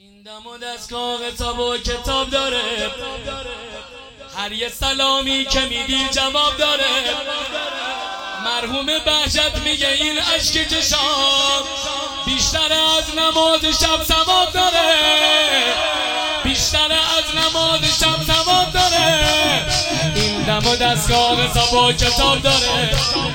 این دم و دستگاه قطاب و کتاب داره، هر یه سلامی که میدی جواب داره. مرحوم بهجت میگه این اشک چشام بیشتر از نماز شب ثواب داره، بیشتر از نماز شب ثواب داره. این دم و دستگاه قطاب و کتاب داره،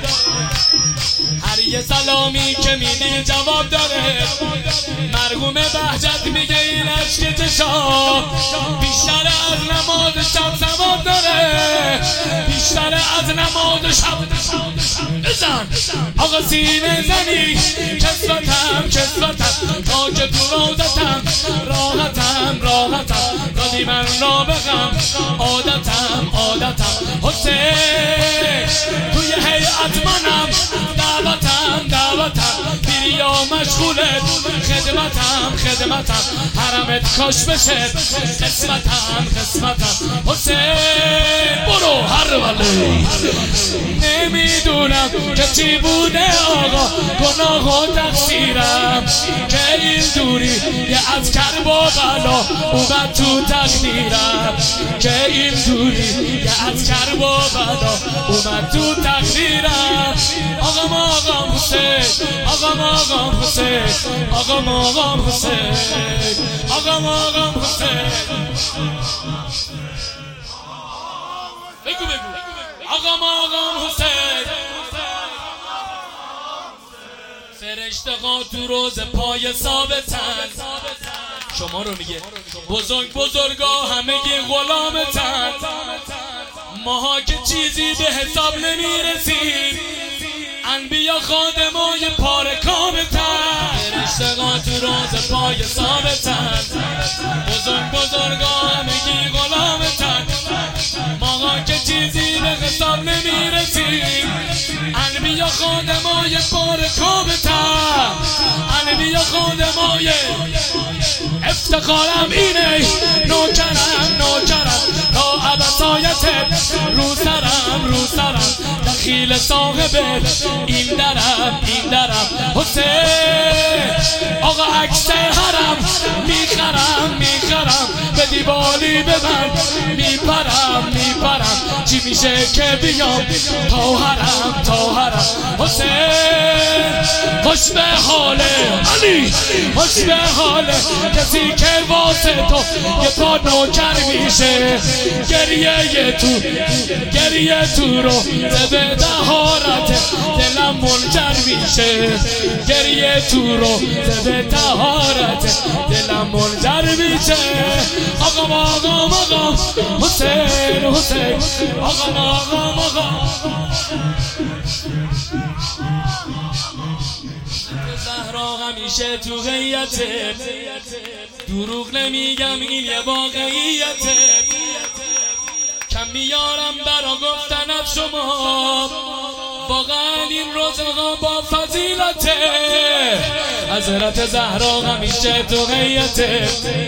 هر یه سلامی که میدی جواب داره. مرحوم بهجت میگه این اشک چشام بیشتر از نماز شب ثواب داره، بیشتر از نماز شب. بزن آقا سینه زنی کسوتم کسوتم تا که تو روزتم راحتم راحتم دادی من را بغم عادتم عادتم حسین توی هیئت منم دعوتم دعوتم بیری یا مشغولت خدمتم خدمتم حرمت کاش بشه قسمتم قسمتم حسین برو هر ولی. نمیدونم که چی بوده آقا گناه و تقصیرم که این دوری یه از کرب و بلا اومد تو تقدیرم، که این دوری یه از کرب و بلا اومد تو تقدیرم. آقام آقام حسین آقام آقام حسین آقام آقام حسین آقام آقام حسین بگو بگو آقام آقام حسین. فرشته ها تو روز پای ثابتن، شما رو میگه بزرگ بزرگا همگی غلامتن، ماها که چیزی به حساب نمیرسیم انبیا خادمای پاره کامتن. فرشته ها تو روز پای ثابتن، بزرگ بزرگا همگی غلامتن، ماها که چیزی به حساب نمیرسیم انبیا خادمای پاره کامتن، انبیا خادمای. افتخارم اینه نوکرم نوکرم تا عبسایتت رو سرم رو سرم دخیل صاحب این درم این درم حسین. آقا عکس حرم میخرم میخرم به دیوالی به من میپرم میپرم چی میشه که بیام تا حرم تا حرم حسین. خوش به حاله علی خوش به حاله کسی که واسه تو یه پا نوکر میشه. گریه تو رو به طهارت دلم منجر میشه، گریه تو رو به طهارت دلم منجر میشه. آقام آقام آقام حسین حسین آقام آقام آقام. زهرا همیشه تو غیته دروغ نمیگم این یه واقعیته، کم میارم برا گفتن از شما واقعا این روزها با فضیلته. حضرت زهرا همیشه تو غیته،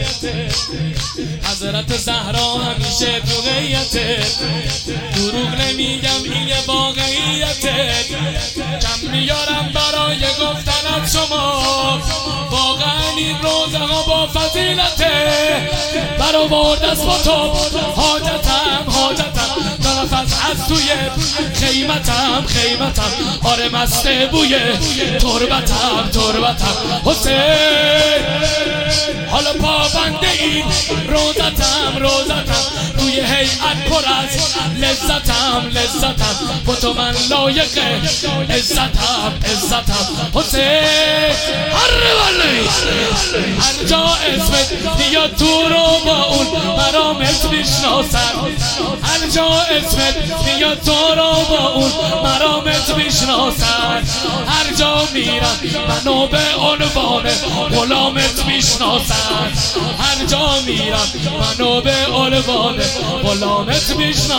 حضرت زهرا همیشه تو غیته دروغ نمیگم این یه واقعیته، کم میارم برای گفتن از شما واقعا این روزها با فضیلته. برآورد از با تو حاجتم حاجتم نفس از توی خیمتم خیمتم آره مسته بوی تربتم تربتم حسین. حالا پابنده این روزتم روزتم روی هیئت پر از لذتم لذتم با تو من لایق عزتم عزتم حسین. هر ولی هر جا اسمت یا تو رو با اون مرامت میشناسم، هر جا اسمت یا تو رو با اون مرامت میشناسن، هر جا میرم منو به عنوان غلامت میشناسن، هر جا میرم منو به عنوان غلامت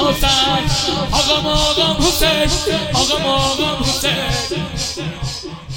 میشناسن. آقام آقام حسین آقام آقام حسین.